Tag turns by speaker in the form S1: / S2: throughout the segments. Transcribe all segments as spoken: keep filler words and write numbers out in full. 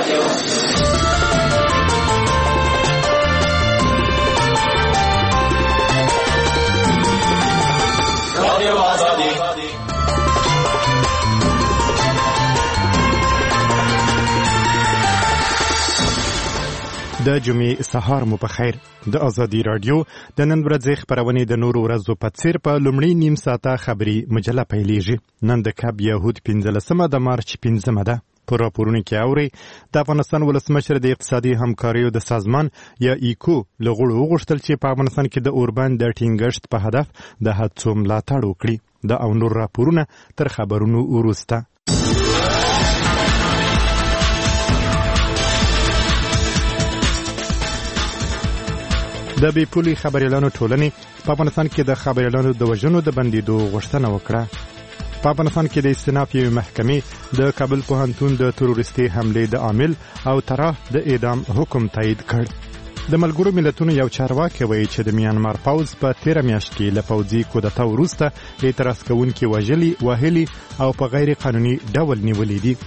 S1: د جمعې سهار مو په خیر. د ازادي رادیو د نن ورځې خبرونه د نورو ورځو په څیر په لومړی نیم ساعته خبري مجله پیلېږي. نن د کب یهود پنځلسمه د مارچ پنځمه ده. په راپورونو کې اوري د افغانستان ولسمشر د اقتصادي همکاریو د سازمان یا ایکو له غړو وغوښتل چې په افغانستان کې د اوربان د ټینګښت په هدف د هڅو ملاتړ وکړي. د او نور راپورونه تر خبرونو وروسته. د بې پولي خبريالانو ټولنې په افغانستان کې د خبريالانو د وژنو د بندیدو غوښتنه وکړه. په افغانستان کې د استیناف یوې محکمې د کابل پوهنتون د تروریستي حملې د عامل او طرف د اعدام حکم تایید کړ. د ملګرو ملتونو یو چارواکي وایي چې د میانمار پوځ په تیره میاشت کې له پوځي کودتا وروسته اعتراض کوونکي وژلي وهلي او په غیر قانوني ډول نیولي دي.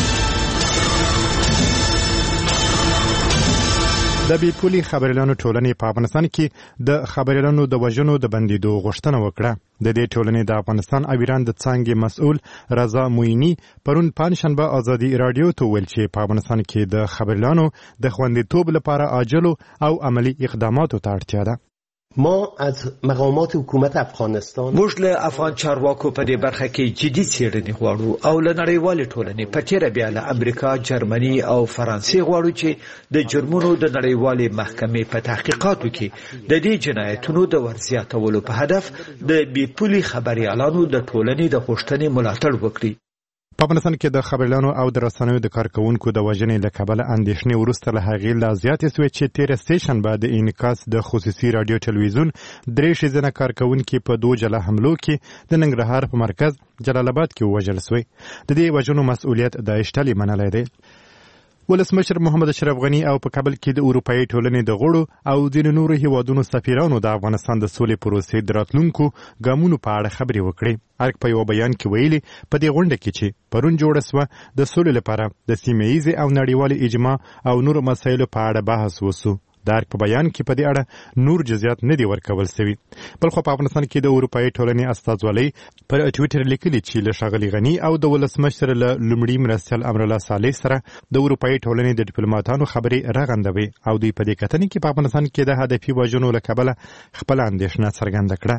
S1: د بې پولي خبريالانو ټولنې په افغانستان کې د خبريالانو د وژنو د بندیدو غوښتنه وکړه. د دې ټولنې د افغانستان او ایران د څانګې مسؤل رضا مویني پرون پنځشنبه ازادي رادیو ته ویل چې په افغانستان کې د خبريالانو د خوندیتوب لپاره عاجل او عملی اقداماتو ته اړتیا ده.
S2: ما از مقامات حکومت افغانستان
S3: موږ له افغان چارواکو په دې برخه کې جدي څېړنې غواړو او له نړیوالې ټولنې په تیره بیا له امریکا، جرمني او فرانسې غواړو چې د جرمونو د نړیوالې محکمې په تحقیقاتو کې د دې جنایتونو د ورزیاتولو په هدف د بې پولي خبريالانو د ټولنې د غوښتنې ملاتړ وکړي.
S1: په افغانستان کې د خبريالانو او د رسنیو د کارکونکو د وژنې له کبله اندېښنې وروسته له هغې لا زیاتې سوې چې تېره سټیشنبه د انعکاس د خصوصي رادیو ټلویزیون درې ښځینه کارکونکي په دوه جلا حملو کې د ننګرهار په مرکز جلال آباد کې ووژل سوې. د دې وژنو مسؤلیت داعش ډلې منلی دی. ولسمشر محمد اشرف غني او په کابل کې د اروپایي ټولنې د غړو او ځینو نورو هیوادونو سفیرانو د افغانستان د سولې پروسې د راتلونکو ګامونو په اړه خبرې وکړې. ارګ په یو بیان کې ویلي په دې غونډه کې چې پرون جوړه سوه د سولې لپاره د سیمه ییزې او نړیوالې اجماع او نورو مسایلو په اړه بحث وسو. د ارګ په بیان کې په دې اړه نور جزئیات نه دي ورکول سوي. بلخو په افغانستان کې د اروپایي ټولنې استازولۍ پر ټویټر لیکلي چې له ښاغلي غني او د ولسمشر له لومړي مرستیال امرالله صالح سره د اروپایي ټولنې د ډیپلوماټانو خبرې رغندوي او دوی په دې کتنې کې په افغانستان کې د هدفي وژنو له کبله خپله اندېښنه څرګنده کړه.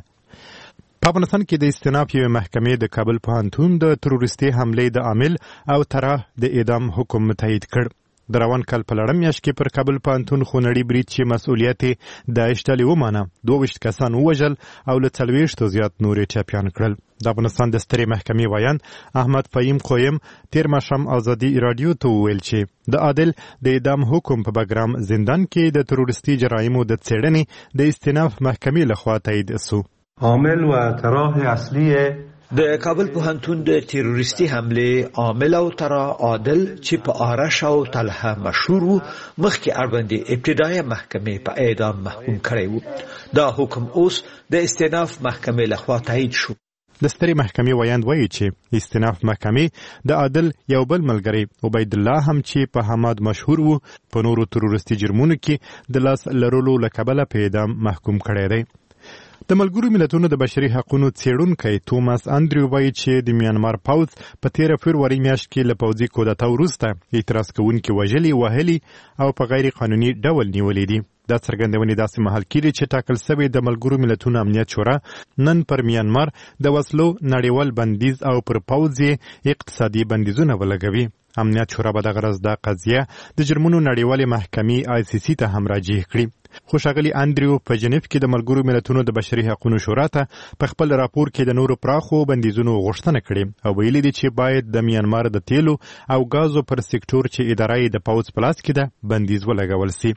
S1: په افغانستان کې د استیناف یوې محکمې د کابل پوهنتون د تروریستي حملې د عامل او طرف د اعدام حکم تایید کړ. د روان کال په لړم میاشت کې پر کابل پوهنتون خونړي برید چې مسؤلیت یې داعش ډلې ومانه دوه ویشت کسان ووژل او له څلوېښتو زیات نور یې ټپیان کړل. د افغانستان د سترې محکمې ویان احمد فهیم قویم تیر ماښام ازادي رادیو ته وویل چې د عادل د اعدام حکم په بګرام زندان کې د تروریستي جرایمو د څېړنې د استیناف محکمې لخوا تایید سو.
S4: عامل و طرح اصلی
S3: د کابل پوهنتون د تروریستي حملې عامل او طرح عادل چې په آرش او طلحه مشهور وو مخکې اړوندې ابتدایي محکمې په اعدام محکوم کړی وو. دا حکم اوس د استیناف محکمې لخوا تایید شو.
S1: د سترې محکمې ویاند وایي چې استیناف محکمې د عادل یو بل ملګری عبید الله هم چې په حماد مشهور وو په نورو تروریستي جرمونو کې د لاس لرلو له کبله په اعدام محکوم کړی دی. د ملګرو ملتونو د بشري حقوقو څېړونکی توماس انډریو وایي چې د میانمار پوځ په تیره فبروري میاشت کې له پوځي کودتا وروسته اعتراض کوونکي وژلي وهلي او په غیر قانوني ډول نیولي دي. دا څرګندونې داسې مهال کېږي چې ټاکل سوی د ملګرو ملتونو امنیت شورا نن پر میانمار د وسلو نړیوال بندیز او پر پوځ اقتصادي بندیزونه ولګوي. امنیت شورا به دغه ورځ دا قضیه د جرمونو نړیوالې محکمې آی سی سی ته هم راجع کړي. خو ښاغلي انډریو په جنیف کې د ملګرو ملتونو د بشري حقوقو شورا ته په خپل راپور کې د نورو پراخو بندیزونو غوښتنه کړې او ویلي دي چې باید د میانمار د تیلو او غازو پر سکتور چې اداره یې د پوځ په لاس کې ده بندیز ولګول سي.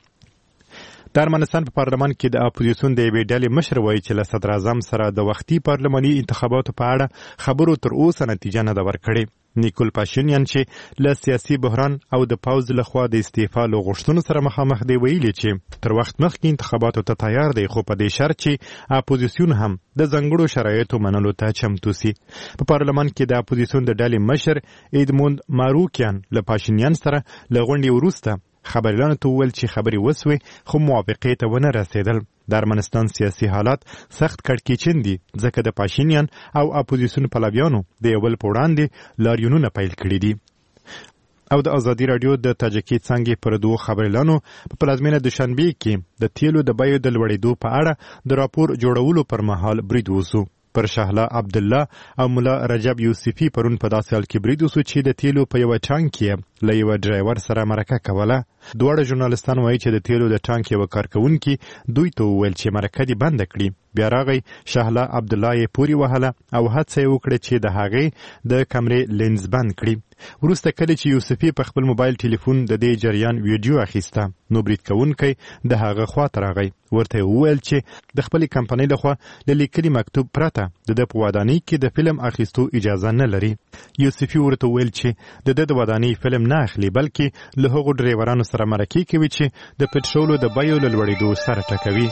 S1: د ارمنستان په پارلمان کې د اپوزیسیون د یوې ډلې مشر وایي چې له صدر اعظم سره د وختي پارلماني انتخاباتو په اړه خبرو تر اوسه نتیجه نه ده ورکړې. نیکول پاشینیان چې له سیاسي بحران او د پوز لخوا د استعفا له غوښتنو سره مخامخ دی ویلي چې تر وخت مخکې انتخاباتو ته تیار دی خو په دې شرط چې اپوزیسیون هم د ځانګړو شرایطو منلو ته چمتو سي. په پارلمان کې د اپوزیسیون د ډلې مشر ایدموند ماروکیان له پاشینیان سره له غونډې وروسته خبريالانو ته وویل چې خبرې وسوې خو موافقې ته ونه رسېدل. د ارمنستان سیاسي حالات سخت کړکېچن دي ځکه د پاشینیان او اپوزیسیون پلویانو د یو بل په وړاندې لاریونونه پیل کړي دي. او د ازادي راډیو د تاجکي څانګې پر دوه خبريالانو په پلازمینه دوشنبه کې د تیلو د بیو د لوړېدو په اړه د راپور جوړولو پر مهال برید وسو. پر شهلا عبدالله او مولا رجب یوسفی پرون په داسې حال کې برید وسو چې د تیلو په یوه ټانک کې له یوه ډرایور سره مرکه کوله. دواړه ژورنالستان وایي چې د تیلو د ټانک یوه کارکوونکي دوی ته وویل چې مرکه دې بنده کړي. بیا راغی شهلا عبدالله یې پورې وهله او هڅه یې وکړه چې د هغې د کمرې لینز بند کړي. وروسته کله چې یوسفي په خپل موبایل ټلیفون د دې جریان ویډیو اخیسته نو برید کوونکی د هغه خواته راغی. ورته وویل چې د خپلې کمپنۍ لخوا له لیکلي مکتوب پرته د ده په ودانۍ کې د فلم اخیستو اجازه نه لري. یوسفي ورته وویل چې د ده د ودانۍ فلم نه اخلي بلکې له هغو ډریورانو سره مرکې کوي چې د پټرولو د بیو له لوړېدو سره ټکوي.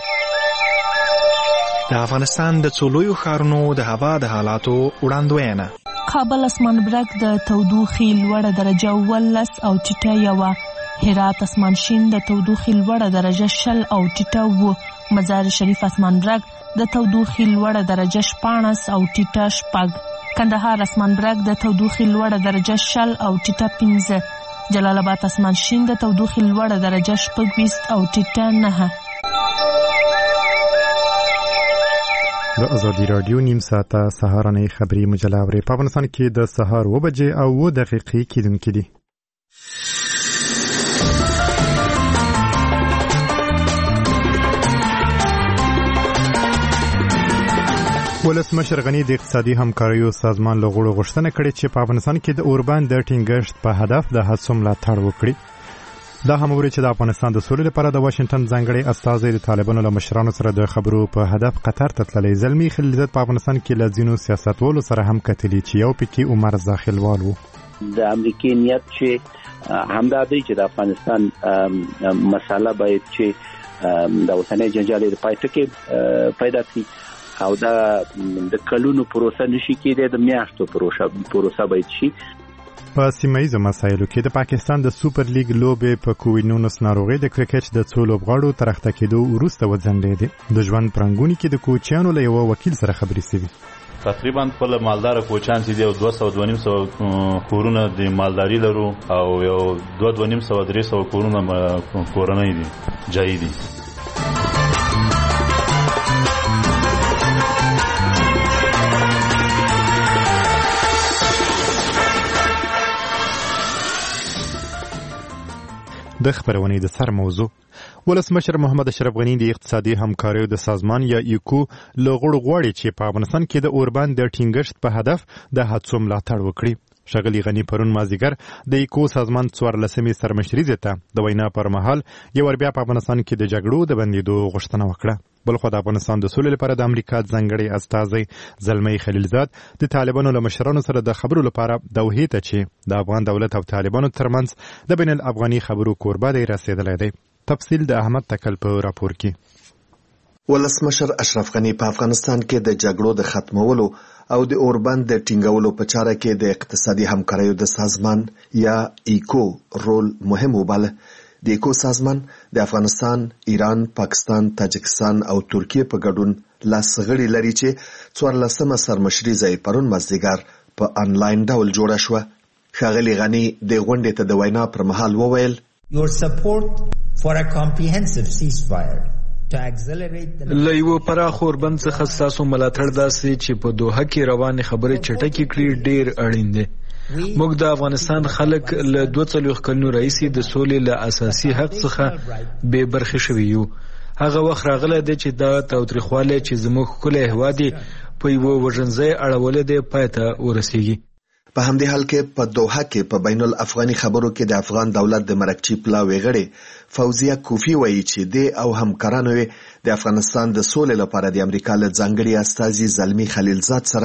S5: د افغانستان د څو لویو ښارونو د هوا د حالاتو وړاندوینه.
S6: کابل اسمان برګ د تودوخې لوړه درجه ولس او ټیټه یوه. هرات اسمان شین د تودوخې لوړه درجه شل او ټیټه و. مزار شریف اسمان برګ د تودوخې لوړه درجه شپاړس او ټیټه شپږ. کندهار اسمان برګ د تودوخې لوړه درجه شل او ټیټه پنځه. جلال آباد اسمان شین د تودوخې لوړه درجه شپږویشت او ټیټه نهه.
S1: د ازادي راډیو نیم ساعته سهارنۍ خبري مجله اورئ. په افغانستان کې د سهار اوه بجې او اوه دقیقې کېدونکې دي. ولسمشر غني د اقتصادي همکاریو سازمان له غړو غوښتنه کړې چې په افغانستان کې د اوربان د ټینګښت په هدف د هڅو ملاتړ وکړي. دا هم وری چې د افغانستان د سولې لپاره د واشنگټن ځانګړي استازی د طالبانو له مشرانو سره د خبرو په هدف قطر ته تللی. زلمی خلیلزاد په افغانستان کې له ځینو سیاستوالو سره هم کتلي چې یو پکې عمر زاخیلوال وو.
S7: د امریکای نیت چې همدا دی چې د افغانستان مسله باید چې د اوسنۍ جنجال د پای ټکی پیدا کړي او دا د کلونو پروسه نشي کېدای، د میاشتو پروسه پروسه باید شي.
S1: په سیمایي مسایلو کې د پاکستان د سوپر لیګ لوبې په کووډ نولس ناروغۍ د کرکټ د څو لوبغاړو تر اخته کېدو وروسته وځنډېدې. د ژوند پرنګونی کې د کوچیانو له یو وکیل سره خبرې شوې.
S8: تقریبا خپل مالدار کوچان چې دی دوه سوه دوه نیم سوه کورونه د مالداري لرو او یو دوه دوه نیم سوه درې سوه کورونه کورنۍ دي جایي دي. د خبرونې د سر موضوع ولسمشر محمد اشرف غني د اقتصادي همکاریو د سازمان یا ایکو له غړو غواړي چې په افغانستان کې د اوربان د ټینګښت په هدف د هڅو ملاتړ وکړي. ښاغلي غني پرون مازدیګر د ایکو سازمان څوارلسمې سرمشریزې ته د وینا پر مهال یو ور بیا په افغانستان کې د جګړو د بندېدو غوښتنه وکړه. بلخو د افغانستان د سولې لپاره د امریکا ځانګړي استازی زلمی خلیلزاد د طالبانو له مشرانو سره د خبرو لپاره دوحې ته چې د افغان دولت او طالبانو ترمنځ د بین الافغاني خبرو کوربه دی رسېدلی دی. تفصیل د احمد تکل په راپور کې.
S9: ولسمشر اشرف غني په افغانستان کې د جګړو د ختمولو او د اوربند د ټینګولو په چاره کې د اقتصادي همکاریو د سازمان یا ایکو رول مهم وباله. د ایکو سازمان د افغانستان، ایران، پاکستان، تاجکستان او ترکیه په ګډون لاسغړي لري چې څوارلسمه سرمشریزه یې پرون مازدیګر په انلاین ډول جوړه شوه. ښاغلي غني د غونډې ته د وینا پر مهال وویل
S10: Your support for a comprehensive ceasefire
S5: له یو پراخ اوربند څخه ستاسو ملاتړ داسې چې په دوحه کې روانې خبرې چټکې کړي ډېر اړین دی. موږ د افغانستان خلک له دوه څلوېښت کلونو راهیسې د سولې له اساسي حق څخه بې برخې شوي یو. هغه وخت راغلی دی چې دا تاوتریخوالی چې زموږ ښکلی هېواد یې په یوه وژنځای اړولی دی پای ته ورسیږي.
S9: په همدې حال کې په دوحه کې په بین الافغاني خبرو کې د افغان دولت د مرکچی پلاوی غړي فوزیه کوفی وایي چې د او همکارانو د افغانستان د سولې لپاره د امریکا له ځانګړي استازي زلمی خلیلزاد سره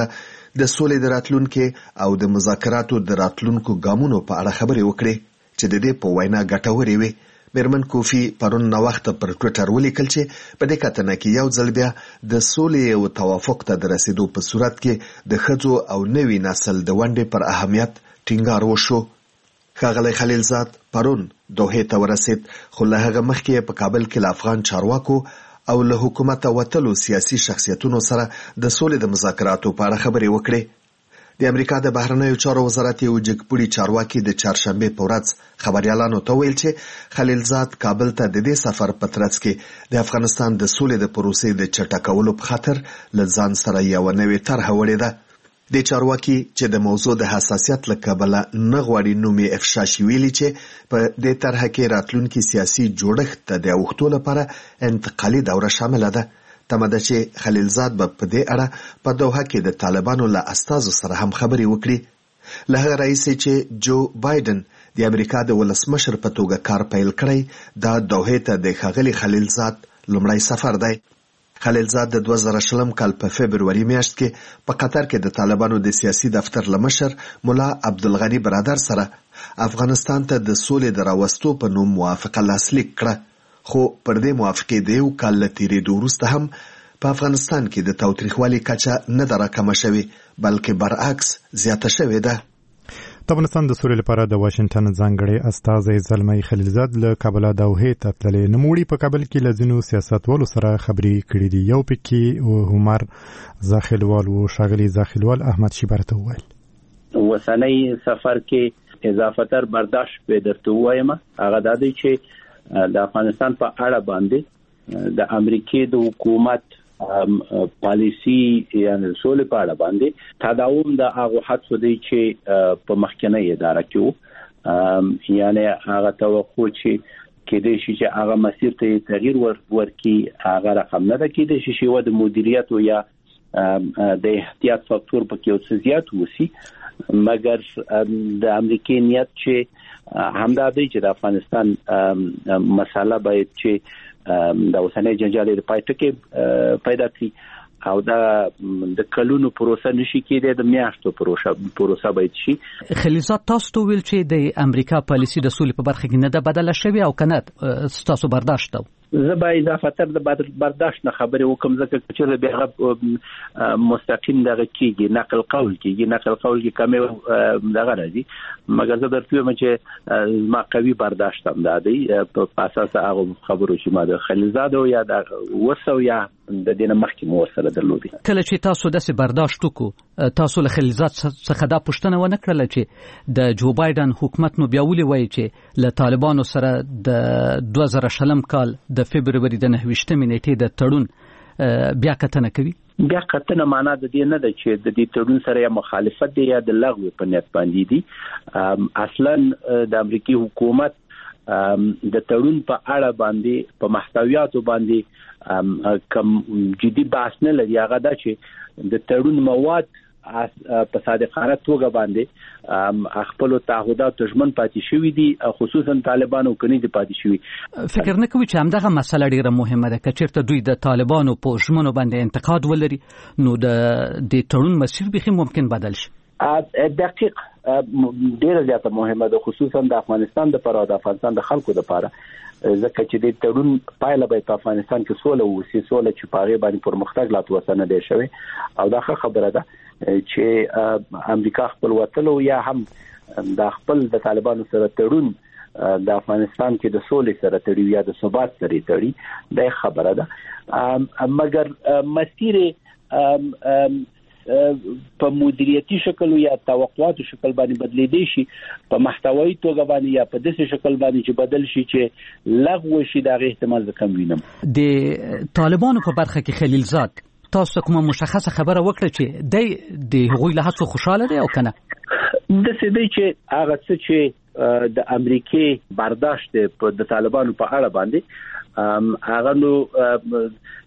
S9: د سولې د راتلونکو او د مذاکراتو د راتلونکو ګامونو په اړه خبرې وکړې چې د دې په وینا ګټورې وي. میرمن کوفی پرون نو وخت پر ټوئیټر ولیکل چې په دې کتنه کې یو ځل بیا د سولې او توافق ته د رسیدو په صورت کې د ښځو او نوي نسل د ونډې پر اهمیت ټینګار وشو. ښاغلی خلیلزاد پرون دوحې ته ورسید، خو له هغه مخکې په کابل کې له افغان چارواکو او له حکومت وتلو سیاسي شخصیتونو سره د سولې د مذاکراتو په اړه خبرې وکړې. د امریکا د بهرنیو چارو وزارت یو جګپوړي چارواکي د چهارشنبه په ورځ خبريالانو ته ویل چې خلیلزاد کابل ته د دې سفر په ترڅ کې د افغانستان د سولې د پروسې د چټکولو په خاطر له ځان سره یو نوې طرحه وړې ده. د چارواکي چې د موضوع د حساسیت له کبله نه غواړي نوم یې افشا شي، ویلي چې په دې طرحه کې راتلونکي سیاسي جوړښت ته د اوښتو لپاره انتقالي دوره شامله ده. تمه ده چې خلیلزاد به په دې اړه په دوحه کې د طالبانو له استازو سره هم خبرې وکړي. له هغه راهیسې چې جو بایدن د امریکا د ولسمشر په توګه کار پیل کړی، دا دوحې ته د ښاغلي خلیلزاد لومړی سفر دی. خلیلزاد د دوه زره شلم کال په فبروري میاشت کې په قطر کې د طالبانو د سیاسي دفتر لمشر مولا عبدالغني برادر سره افغانستان ته د سولې د راوستو په نوم موافقه لاسلیک کړه. خو پر دې موافقې د یو کال له تېرېدو وروسته هم په افغانستان کې د تاوتریخوالي کچه نه ده راکمه شوې، بلکې برعکس زیاته شوې ده.
S1: د افغانستان د سولې لپاره د واشنگټن ځانګړی استازی زلمی خلیلزاد له کابل دوحې ته تللی. نوموړي په کابل کې له ځینو سیاستوالو سره خبرې کړې دي. یو پکې عمر زاخیلوال او ښاغلي زاخیلوال احمد شیبر ته وویل
S7: وسنۍ سفر کې اضافه تر برداشت به درته وایم، هغه د دې چې د افغانستان په اړه باندې د امریکای د حکومت پالیسی یعنی سولې په اړه باندې تداوم د هغه حدث دی چې په مخکنی اداره کې یعنی هغه توقع چې کېدې شي چې هغه مسیر ته تغییر ورکړي، هغه رقم نه ده کېدې شي چې و د مدیریت او یا د احتیاط فاکتور په کې او زیات وسی، مګر د امریکای نیت چې همدا دی چې د افغانستان مسله باید چې د اوسنۍ جنجال د پای ټکی پیدا کړي او دا د کلونو پروسه نشي کېدای، د میاشتو پروسه پروسه باید شي.
S11: خلیلزاد تاسو ته ویل چې د امریکا پالیسی د سولې په برخه کې نه ده بدله شوې او کنه تاسو برداشت ته
S7: زه به اضافه تر د برداشت نه خبرې وکم، ځکه چې به مستقیم دغه کېږي نقل قول کېږي نقل قول کې کمې دغه راځي، مګر زه درته وایم چې ما قوي برداشت هم دادی په اساس هغه خبرو چې ما د خلیلزاد او یا د وسو یا د دینه مخکې مو سره درلودي.
S11: کله چې تاسو داسې برداشت وکړو، تاسو له خلیلزاد څخه دا پوښتنه ونه کړله چې د جو بایدن حکومت نو بیا ولې وایي چې له طالبانو سره د دوه زره شلم کال د فبروري د نهویشتمې نیټې د تړون بیا کتنه کوي؟
S7: بیا کتنه معنا د دې نه ده چې د دې تړون سره یا مخالفت دی یا د لغوه په نیت باندې دي. اصلا د امریکای حکومت د تړون په اړه باندې په محتویاتو باندې کم جدي بحث نه لري. هغه دا چې د تړون مواد په صادقانه توګه باندې خپل تعهدات ژمن پاتې شوی دي، خصوصا طالبانو کني دي پاتې شوی.
S11: فکر نه کوي چې همدغه مسله ډیره مهمه ده، که چیرته دوی د طالبانو په ژمنو باندې انتقاد ولري نو د د تړون مسیر به ممکن بدل شي.
S7: دقیق ډیره زیاته مهمه ده، خصوصا د افغانستان د پر د افغانستان د خلکو لپاره، ځکه چې د تړون پایله به په افغانستان کې سوله وسی، سوله چې پاغه باندې پرمختګ لا توسنه دی شوی او دا خبره ده چې امریکا خپل وتلو یا هم د خپل د طالبانو سره تړون د افغانستان کې د سولې سره تړي یا د ثبات سره تړي، دا خبره ده. مګر مسیر په مدیریتي شکل یا توقعاتو شکل باندې بدلیدي شي، په محتوایی توګه باندې یا په داسې شکل باندې چې بدل شي چې لغوه شي، دا احتمال زه کم وینم.
S11: د طالبانو په برخه کې خلیلزاد تاسو کومه مشخصه خبره وکړه چې د د هغوی له هڅو خوشاله دي او کنه؟
S7: د سیدی چې هغه څه چې د امریکای برداشت د طالبانو په اړه باندې هغه نو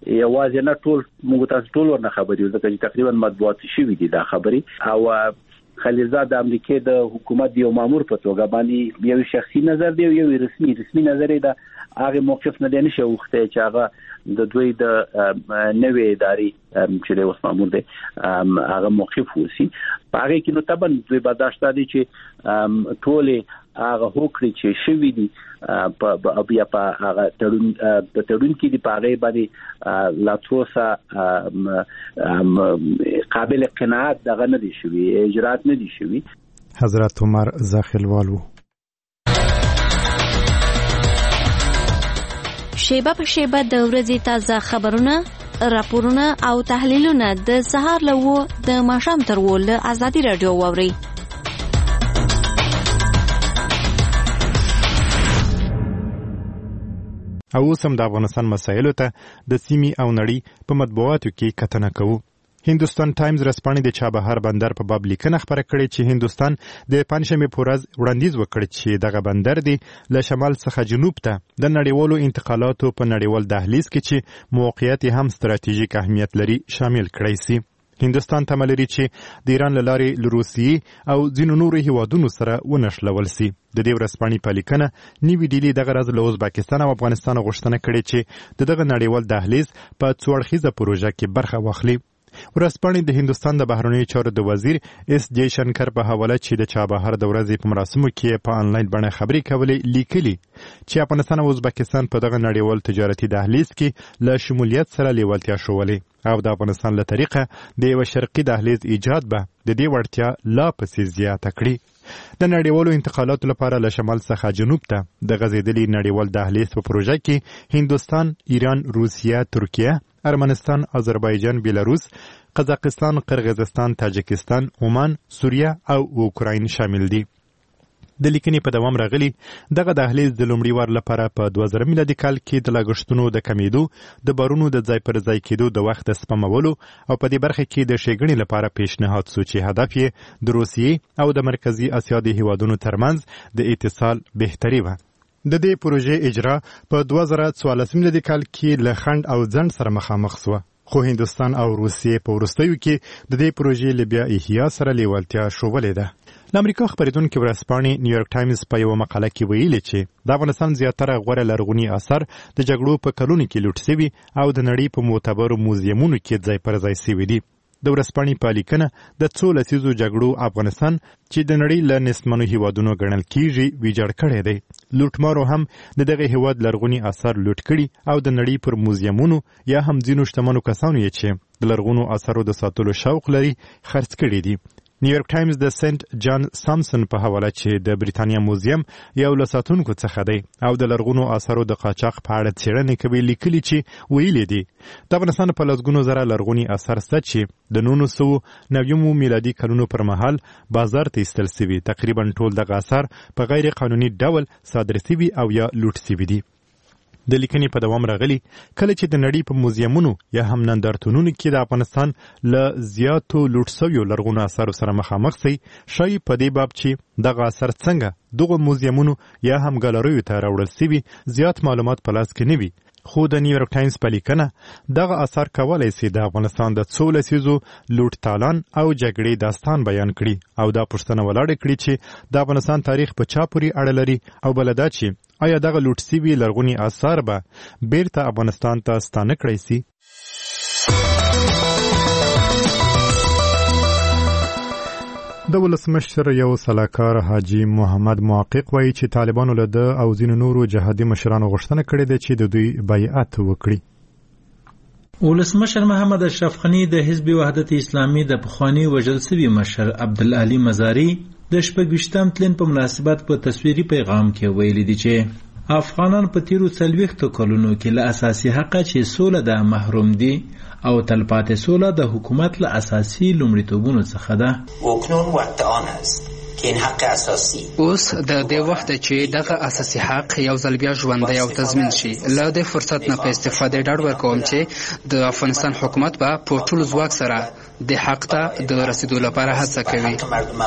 S7: یوازې نه ټول موږ تاسو ټول ورنه خبرې، ځکه چې تقریبا مطبوعات شوي دي دا خبرې، او خلیلزاد د امریکای د حکومت یو مامور په توګه باندې یو شخصي نظر دی یو رسمي رسمي نظر دی هغه موقف نه دی نشه وخته چې هغه د دوی د نوې ادارې چې د اوس مامور دی هغه موقف وسی هغه کې نو طبعا دوی برداشت دي چې ټول هغه هوکړي چې شوی دي په بیا په هغه تړون په تړون کې دی په هغه باندې لا څه قابل قناعت دغه نه دي شوی اجرات نه دي شوی.
S1: حضرت عمر زاخلوالو
S12: شیبه په شیبه د ورځې تازه خبرونه راپورونه او تحلیلونه د سهار لوو د ماښام تر وول ازادي رادیو ووري.
S1: او سم د افغانستان مسایلو ته د سیمې او نړۍ په مطبوعاتو کې کتنه کوو. هندوستان ټایمز رسپانې د چابهار بندر په باب لیکنه خبره کړې چې هندوستان د پنځمې په ورځ وړاندیز وکړ چې دغه بندر دی له شمال څخه جنوب ته د نړیوالو انتقالاتو په نړیوال دهلیز کې چې موقعیت هم ستراتیژیک اهمیت لري شامل کړی سي. هندوستان تمه لري چې د ایران له لارې له روسیې او ځینو نورو هیوادونو سره ونښلول سي. د دې ورځپاڼې په لیکنه نیوي ډیلي دغه ورځ له ازبکستان او افغانستان غوښتنه کړې چې د دغه نړیوال دهلیز په څو اړخیزه پروژه کې برخه واخلي. ورځپاڼې د هندوستان د بهرنیو چارو د وزیر اس جے شنکر په حواله چې د چابهار د ورځې په مراسمو کې په آنلاین بڼه خبرې کولې لیکلي چې افغانستان او ازبکستان په دغه نړیوال تجارتي دهلیز کې له شمولیت سره لیوالتیا ښولې او د افغانستان له طریقه د یو شرقي دهلیز ایجاد به د دې وړتیا لا پسې زیاته کړي. د نړیوالو انتقالاتو لپاره له شمال څخه جنوب ته د غځېدلي نړیوال دهلیز په پروژه کې هندوستان، ایران، روسیه، ترکیه، ارمنستان، آذربایجان، بیلاروس، قزاقستان، قرغیزستان، تاجکستان، عمان، سوریه او اوکراین شامل دي. د لیکنې په دوام راغلی دغه دهلیز د لومړي وار لپاره په دوه زره میلادي کال کې د لګښتونو د کمیدو، د بارونو د ځای پر ځای کېدو د وخت د سپمولو او په دې برخه کې د ښېګڼې لپاره پیشنهاد شو چې هدف یې د روسیې او د مرکزي اسیا د هیوادونو ترمنځ د اتصال بهتري وه. د دې پروژې اجرا په دوه زره څوارلس میلادي کال کې له خنډ او ځنډ سره مخامخ شوه، خو هندوستان او روسیې په وروستیو کې د دې پروژې له بیا احیا سره لیوالتیا ښودلې ده. د امریکا خبریدونکي ورځپاڼې نیویورک ټایمز په یوه مقاله کې ویلي چې د افغانستان زیاتره غوره لرغوني اثار د جګړو په کلونو کې لوټ سوي او د نړۍ په معتبرو موزیمونو کې ځای پر ځای سوي دي. د ورځپاڼې په لیکنه د څو لسیزو جګړو افغانستان چې د نړۍ له نسبمنو هیوادونو ګڼل کیږي ویجاړ کړی دی. لوټمارو هم د دغه هیواد لرغوني اثار لوټ کړي او د نړۍ پر موزیمونو یا هم ځینو شتمنو کسانو یې چې د لرغونو اثارو د ساتلو شوق لري خرڅ کړي دي. نیویورک ټایمز د سنت جان سامسن په حواله چې د بریتانیا موزیم یو له ساتونکو څخه دی او د لرغونو اثارو د قاچاق په اړه څېړنې کوي لیکلي چې ویلي دي د افغانستان په لسګونو زره لرغوني اثار شته چې د نولس سوه نوي میلادي کلونو پر مهال بازار ته ایستل سوي. تقریبا ټول دغه اثار په غیر قانوني ډول صادر سوي او یا لوټ سوي دي. د لیکنې په دوام راغلی کله چې د نړۍ په موزیمونو یا هم نندارتونونو کې د افغانستان له زیاتو لوټ سویو لرغونو اثارو سره مخامخ شئ ښایي په دې باب چې دغه اثر څنګه دغو موزیمونو یا هم ګالریو ته راوړل سوي زیات معلومات په لاس کې نه وي. خو د نیویورک ټایمز په لیکنه دغه اثار کولی سي د افغانستان د څو لسیزو لوټ تالان او جګړې داستان بیان کړي او دا پوښتنه ولاړه کړي چې د افغانستان تاریخ په چا پورې اړه لري او بله دا چې آیا دغه لوټ سوي لرغوني اثار به بیرته افغانستان ته ستانه کړی سي. د ولسمشر یو سلاکار حاجی محمد محقق وایي چې طالبانو له ده او ځینو نورو جهادي مشرانو غوښتنه کړې ده چې د دوی بیعت وکړي.
S13: ولسمشر محمد اشرف غنی د حزب وحدت اسلامي د پخوانی وژل شوي مشر عبدالعلي مزاري د شپږویشتم تلین په مناسبت په تصویري پیغام کې ویلي دي چې افغانان په تیرو څلوېښتو کلونو کې له اساسي حقه چې سوله ده محروم دي او تلپاتې سوله د حکومت له اساسي لومړیتوبونو څخه ده.
S14: اکنون وقت آن است این حق اساسي
S15: اوس د دې وخت چې دغه اساسي حق یو ځل بیا ژوندی او تضمین شي. له دې فرصت نه په استفاده ډاډ ورکوم چې د افغانستان حکومت به په ټول ځواک سره د حق ته د رسیدو لپاره هڅه کوي.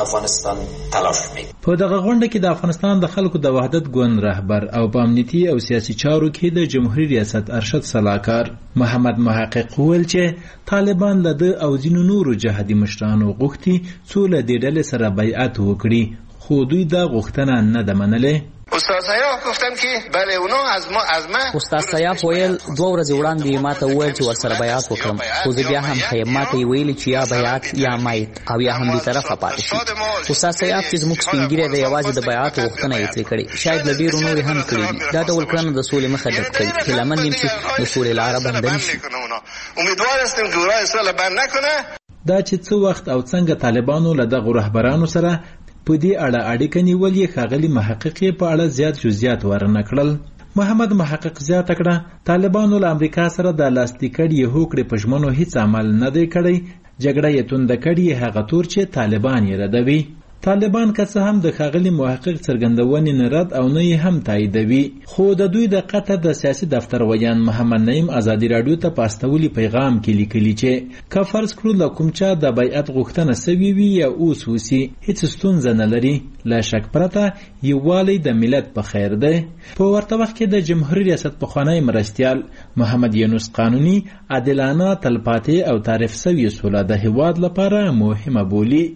S13: په دغه غونډه کې د افغانستان د خلکو د وحدت ګوند رهبر او په امنیتي او سیاسي چارو کې د جمهوریت ریاست ارشد سلاکار محمد محقق وویل چې طالبان له د او ځینو نورو جهادي مشرانو غوښتي څو له دې ډلې سره بیعت وکړي، خو دوی دا غوښتنه نه ده منلې.
S16: استاد سیاف گفتن که بله اونا از ما از ما
S17: استاد سیاف ویل دوه ورځې وړاندې ما ته وویل چې ورسره بیعت وکړم، خو زه بیا هم ښیم. ما ته یې ویلي چې یا بیعت یا مایت او یا هم بېطرفه پاتې شي. استاد سیاف چې زموږ سپین ږیری دی یوازې د بیعت غوښتنه یې ترې کړې، شاید له ډېرو نورې هم کړې دي. دا ډول کړنه د سولې مخه ډک کوي. هیله مند یم چې د سولې لاره بنده نه شي.
S16: امیدوار هستیم که راه سوله بند نکنه.
S13: دا چې څه وخت او څنګه طالبانو له دغو رهبرانو سره په دې اړه اړیکه نیول یې ښاغلي محقق په اړه زیات جزئیات ورنه کړل. محمد محقق زیاته کړه طالبانو له امریکا سره د لاسلیکړ یې هوکړې په ژمنو هیڅ عمل نه دی کړی. جګړه یې تونده کړې هغه تور چې طالبان یې ردوي. طالبان که څه هم د ښاغلي محقق څرګندونې نه رد او نه یې هم تاییدوي، خو د دوی د قطر د سیاسي دفتر ویان محمد نعیم ازادي راډیو ته په استولي پیغام کې لیکلي چې که فرض کړو له کوم چا د بیعت غوښتنه سوي وي یا اوس وسي هیڅ ستونزه نه لري، له شک پرته یووالی د ملت په خیر دی. په ورته وخت کې د جمهوریت ریاست پخوانی مرستیال محمد یونس قانوني عادلانه تلپاتې او تعریف سوي سوله د هیواد لپاره مهمه بولي.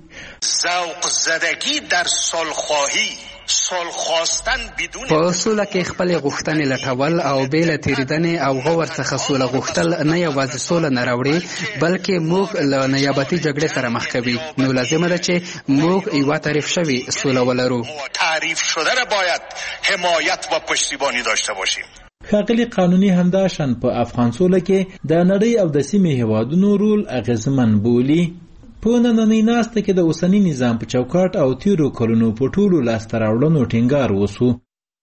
S16: ذوق زدگی در صلح‌خواهی صلح خواستن بدون
S15: په سوله کې خپل غوښتنې لټول او بې له تېرېدنې او غور څخه سوله غوښتل نه یوازې سوله نه راوړي بلکې موږ له نیابتي جګړې سره مخ کوي. نو لازمه ده چې موږ یوه تعریف شوې سوله ولرو.
S16: تعریف شده را باید حمایت و پشتیبانی داشته باشیم.
S13: ښاغلي قانوني همداشان په افغان سوله کې د نړۍ او د سیمې هیوادونو رول اغیزمن بولي. په نننۍ ناسته کې د اوسني نظام په چوکاټ او تیرو کلونو په ټولو لاسته راوړنو ټینګار وسو.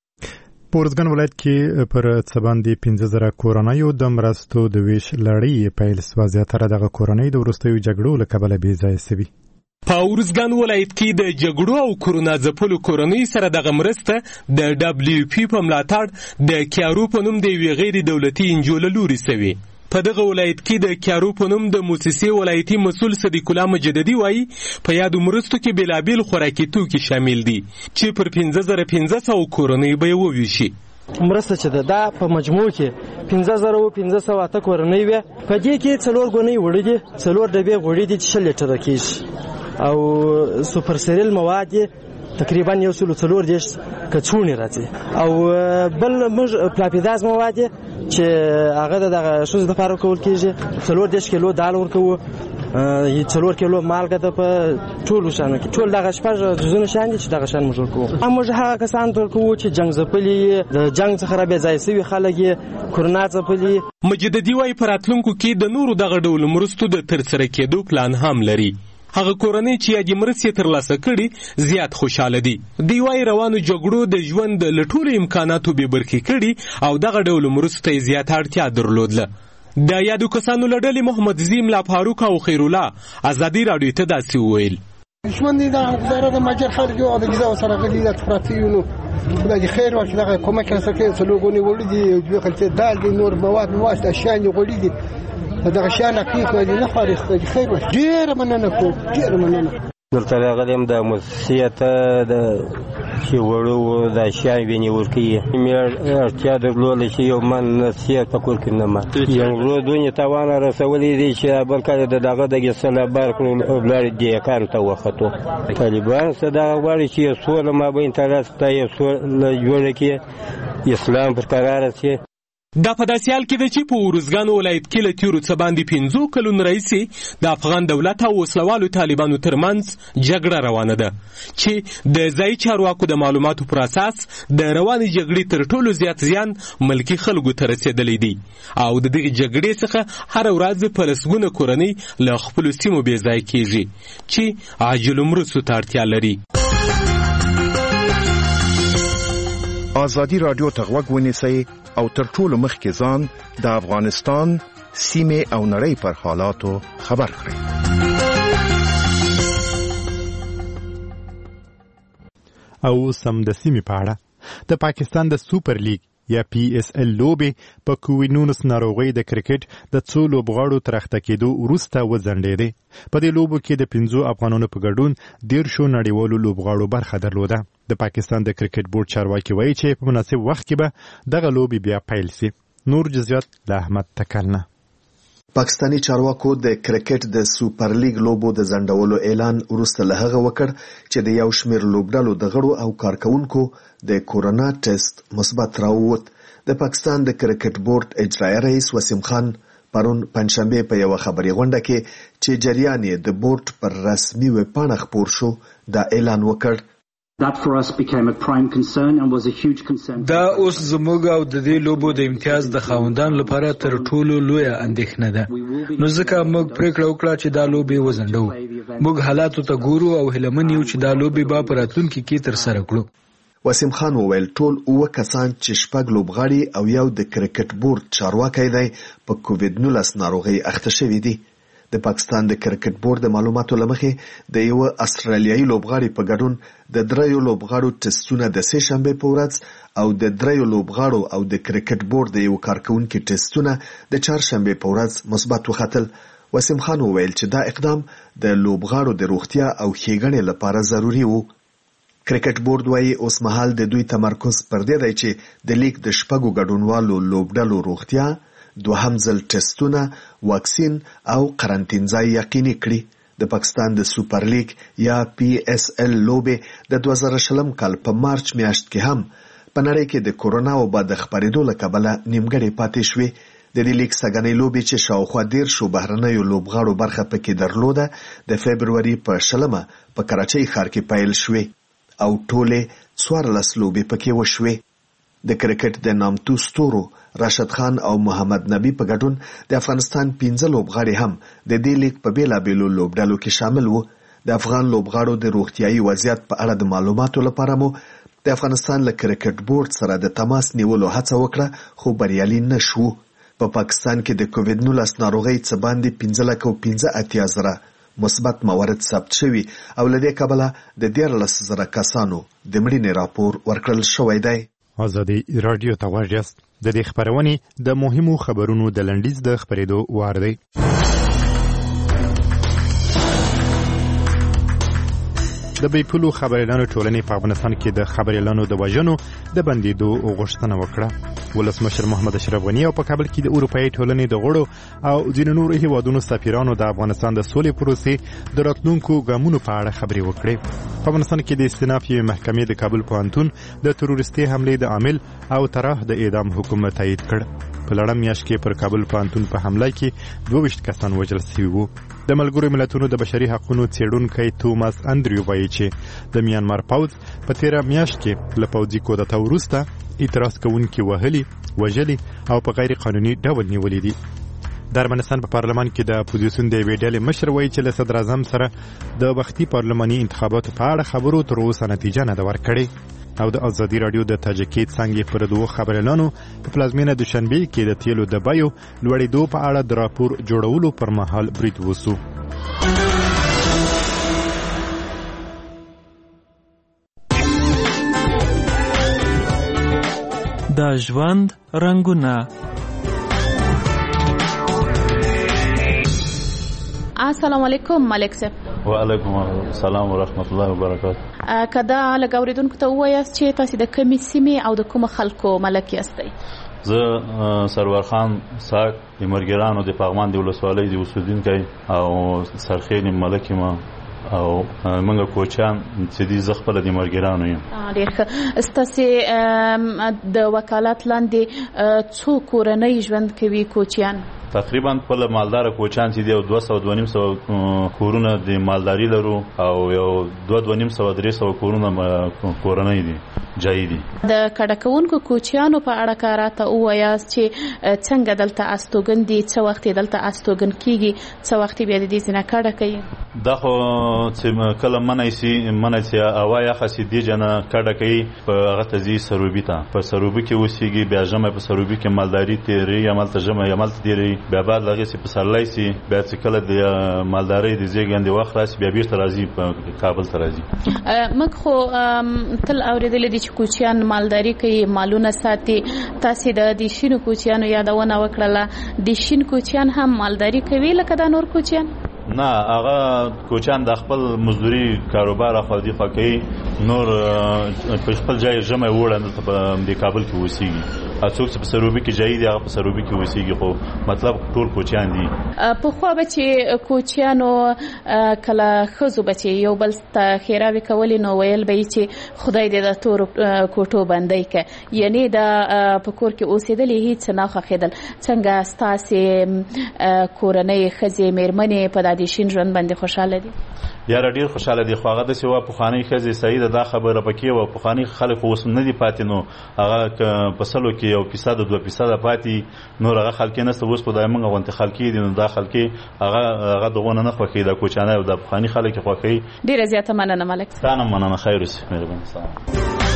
S1: په ارزګان ولایت کې پر څه باندې پنځه زره کورنیو د مرستو د ویش لړۍ پیل سوه. زیاتره دغه کورنۍ د وروستیو جګړو له کبله بې ځایه سوي.
S18: په ارزګان ولایت کې د جګړو او کورونا ځپلو کورنۍ سره دغه مرسته د دبلیو پی په ملاتړ د کیارو په نوم د یوې غیر دولتي انجو له لورې سوي. په دغه ولایت کې د کیارو په نوم د موسسې ولایتي مسؤل صدیق الله مجددي وایي په یادو مرستو کې بېلابېل خوراکي توکي شامل دي چې پر پنځه زره پنځه سوه کورنۍ به یې وویشي.
S19: مرسته چې ده دا په مجموع کې پنځه زره پنځه سوه اته کورنۍ وې. په دې کې څلور ګونۍ وړي دي، څلور ډبې غوړي دي چې شل لیټره کېږي او سوپر سیریل مواد تقریبا یو سلو څلور دېرش کڅوړې راځي او بل موږ پلاپیداز مواد چې هغه د دغه ښځو دپاره ورکول کېږي. څلور دېرش کیلو دال ورکوو، څلور کیلو مالګه ده. په ټولو شانو کې ټول دغه شپږ جزونه شان دي چې دغه شان موږ ورکوو. موږ هغه کسانو ته ورکوو چې جنګ ځپلي، د جنګ څخه را بې ځایه سوي خلک یې کورونا ځپلي.
S18: مجددي وایي په راتلونکو کې د نورو دغه ډول مرستو د ترسره کېدو پلان هم لري. هغه کورنۍ چې یادې مرستې ترلاسه کړي زیات خوشحاله دي. دوی وایي روانو جګړو د ژوند له ټولو امکاناتو بې برخې کړي او دغه ډول مرستو ته یې زیاته اړتیا درلودله. د یادو کسانو له ډلې محمد زیم لا فاروق او خیرالله ازادي راډیو ته داسې وویل:
S20: ژوند د گزاره د مجر خلک او د غذا سره غلي د پراتیونو خدای خیر ورکړي. دغه کومک سره کې څلورګونی وړي دي، دوه کلته دال دي، نور مواد مواد اشیاء غوړي دي. دغه شان حقیقت دی نه خارخ دی. خیر وش ډیر مننه کو ډیر مننه.
S21: دلته راغلم د مؤسسې ته د چې وړو د اشیاء ویني ورکي مې اړتیا درلوده چې یو من نصیحت په کور کې نه ما یو ورو دونې توان رسولې دي چې بل کله د دغه د ګسله بار کړو بلار دی کار ته وختو. طالبان صدا غواړي چې سوله ما بین تراس ته یو سوله جوړ کړي، اسلام پر قرار شي.
S18: دا په داسې حال کې ده چې په ارزګان ولایت کې له تېرو څه باندې پنځو کلونو راهیسې د افغان دولت او وسلوالو طالبانو ترمنځ جګړه روانه ده چې د ځایي چارواکو د معلوماتو پر اساس د روانې جګړې تر ټولو زیات زیان ملکي خلکو ته رسېدلی دی او د دغې جګړې څخه هره ورځ په لسګونه کورنۍ له خپلو سیمو بې ځای کېږي چې عاجلو مرستو ته اړتیا لري.
S22: ازادي راډیو ته غوږ ونیسئ او تر ټولو مخکې ځان د افغانستان سیمې او نړۍ پر حالاتو خبر کړئ.
S1: او سم د سیمې په اړه د پاکستان د سوپر لیګ یا پی اس ال لوبې په کووډ نولس ناروغۍ د کرکټ د څو لوبغاړو تر اخته کېدو وروسته وځنډېدې. په دې لوبو کې د پنځو افغانانو په ګډون دیرشو نړیوالو لوبغاړو برخه درلوده. د پاکستان د کرکټ بورډ چارواکي وایي چې په مناسب وخت کې به دغه لوبې بیا پیل سي. نور جزئیات له احمد تکلنه.
S9: پاکستانی چارواکو د کرکټ د سوپر لیګ لوبو د ځنډولو اعلان وروسته له هغه وکړ چې د یو شمېر لوبډلو د غړو او کارکونکو د کورونا ټیسټ مثبت راووت. د پاکستان د کرکټ بورډ اجرایي رئیس وسیم خان پرون پنځشنبه په یو خبري غونډه کې چې جریان یې د بورډ پر رسمي ویب پاڼه خپور شو دا اعلان وکړ.
S2: That for us became a prime concern and was a huge concern.
S5: دا اوس زموږ او د دې لوبو د امتیاز د خاوندان لپاره تر ټولو لویه اندېښنه ده. نو ځکه موږ پریکړه وکړه چې دا لوبې وځنډو. موږ حالاتو ته ګورو او هیلمن یو چې دا لوبې به په راتلونکي کې تر سره کړو.
S9: وسیم خان وویل ټول اوه کسان چې شپږ لوبغاړي او یو د کرکټ بورډ چارواکی دی په کووډ نولس ناروغۍ اخته شوي دي. د پاکستان د کرکټ بورډ د معلوماتو لمخې د یو استرالیایي لوبغاړي په ګډون د دریو لوبغاړو ټیسټونه د سه شنبه په ورځ او د دریو لوبغاړو او د کرکټ بورډ د یو کارکونکو ټیسټونه د چهارشنبه په ورځ مثبت وختل. وسیم خان وویل چې دا اقدام د لوبغاړو د روغتیا او ښېګڼې لپاره ضروری و. کرکټ بورډ وايي اوس مهال د دوی تمرکز پر دې دی چې د لیګ د شپږو ګډونوالو لوبډلو روغتیا، دوهم ځل ټیسټونه، واکسین او قرنطین ځای یقیني کړي. د پاکستان د سوپر لیګ یا پی اس ال لوبې د دوه زره شلم کال په مارچ میاشت کې هم په نړۍ کې د کورونا وبا د خپرېدو له کبله نیمګړې پاتې شوې. د دې لیګ سږنۍ لوبې چې شاوخوا دیرشو بهرنیو لوبغاړو برخه پکې درلوده د فبروري په شلمه په کراچۍ ښار کې پیل شوې او ټولې څوارلس لوبې پکې وشوې. د کرکټ د نامتو ستورو راشد خان او محمد نبی په ګډون د افغانستان پنځه لوبغاړي هم د دې لیګ په بیلابیلو لوبډلو کې شامل وو. د افغان لوبغاړو د روغتیايي وضعیت په اړه د معلوماتو لپاره مو د افغانستان له کرکټ بورډ سره د تماس نیولو هڅه وکړه خو بریالي نشو. په پاکستان کې د کووډ نولس ناروغۍ څخه باندې پنځه لک او پنځه اتیا زره مثبت موارد ثبت شوي او له دې کبله د دیارلس زره کسانو د مړینې راپور ورکړل شوی دی.
S1: آزادي رادیو ته واجست د دې خبرونې د مهمو خبرونو د لنډیز د خبرېدو وار دی. د بیپولو خبريالانو ټولنې په افغانستان کې د خبريالانو د وژنو د بندیدو غوښتنه وکړه. ولسمشر محمد اشرف غنی او په کابل کې د اروپאי ټولنې د غړو او ځینو نورو هیوادونو سفیرانو د افغانستان د سولې پروسې د راتلونکو ګامونو په اړه خبرې وکړې. په افغانستان کې د استئناف یوې محکمې د کابل پوهنتون د تروریستي حملې د عامل او طرح د اعدام حکم تایید کړ. په لړم میاشت کې پر کابل پوهنتون په حمله کې دوه ویشت کسان وژل شوي وو. د ملګرو ملتونو د بشري حقوقو څېړونکی توماس انډریو وایي چې د میانمار پوځ په تیره میاشت کې له پوځي کودتا وروسته اعتراض کوونکي وهلي، وژلي او په غیر قانوني ډول نیولي دي. د افغانستان په پارلمان کې د اپوزیسیون د یوې ډلې مشر وایي چې له صدر اعظم سره د وختي پارلماني انتخاباتو په اړه خبرو تر اوسه نتیجه نه ده ورکړې. او د ازادي رادیو د تاجکي څنګه پر دوه خبريالانو په پلازمینه دوشنبه کې د تیلو د بیو لوړېدو په اړه د راپور جوړولو پر مهال برید وسو.
S14: د ژوند رنگونه.
S23: السلام علیکم ملک صاحب.
S24: وعلیکم السلام ورحمت الله وبرکاته.
S23: کدا لګوریدونکو ته وایاست چې تاسو د کومې سیمې او د کوم خلکو ملک یاستئ؟
S24: زه سرور خان ساک د مرګرانو د پغمان د ولسوالۍ د اوسیدونکی او سرخین ملک ما او منګه کوچان چې دي زغپل د مرګرانو یم.
S23: ډیر ښه. ستاسو د وکالت لاندې څو کورنۍ ژوند کوي کوچیان؟
S24: تقریبا په مالدار کوچان چې دی او دوه سوه دوه نیم سوه کورونه د مالداري لرو او یو دوه دوه نیم سوه درې سوه کورونه کورنۍ دي جایي دي.
S23: د کډه کوونکو کوچیانو په اړه کاراته ووایاست چې څنګه دلته استوګن دي، څه وخت دلته استوګن کیږي، څه وخت بیا د دې ځنه کډه کوي؟
S24: دا خو چې کله منای سي منای سي اوایا خاصی دی جنا کډه کوي په هغه تزي سروبي ته په سروبي کې وسیږي بیا جمع په سروبي کې مالداري تیری یا مال ترجمه یا مال تیری بیا بعد لغه سي په سرلای سي بیا چې کله د مالداري د زیګند وخت راسي بیا بیرته راځي په کابل ته راځي.
S23: مګ خو تل اوریدل دي چې کوچیان مالداري کوي مالونه ساتي تاسو د دې شینو کوچیانو یادونه وکړه د شین کوچیان هم مالداري کوي لکه د نور کوچیان؟
S24: نه هغه کوچان د خپل مزدوري کاروبار خو دی فقې نور په خپل ځای جمع وړاندې په د کابل کې وسیږي اڅوک چې په سروبي کې ځای دی هغه په سروبي کې وسیږي خو مطلب ټول کوچان دي.
S23: په خو بچي کوچانو کله خزو بچي یو بل ته خیراوي کول نو ویل به چې خدای دې د تور کوټو باندې ک یعنی د پکور کې اوسېدلې هیڅ نه خخېدل څنګه ستاسو کورنۍ خزي مېرمنې په د شین ژوند باندې خوشاله دي؟
S24: یا ډیر خوشاله دي. خو هغه د سیوا په خاني خزي سعید دا خبره پکې و په خاني خلک اوس نه دي پاتې نو هغه په سلو کې یو فیصد دوه فیصد پاتې نور هغه خلک نه اوس په دایمنګ غونته خلک دي نو دا خلک هغه هغه دغه نه خوخي د کوچانه او د خاني خلک خوخي.
S23: ډیر زیاته مننه ملک.
S24: ستانه مننه خیر اوسې مهرباني.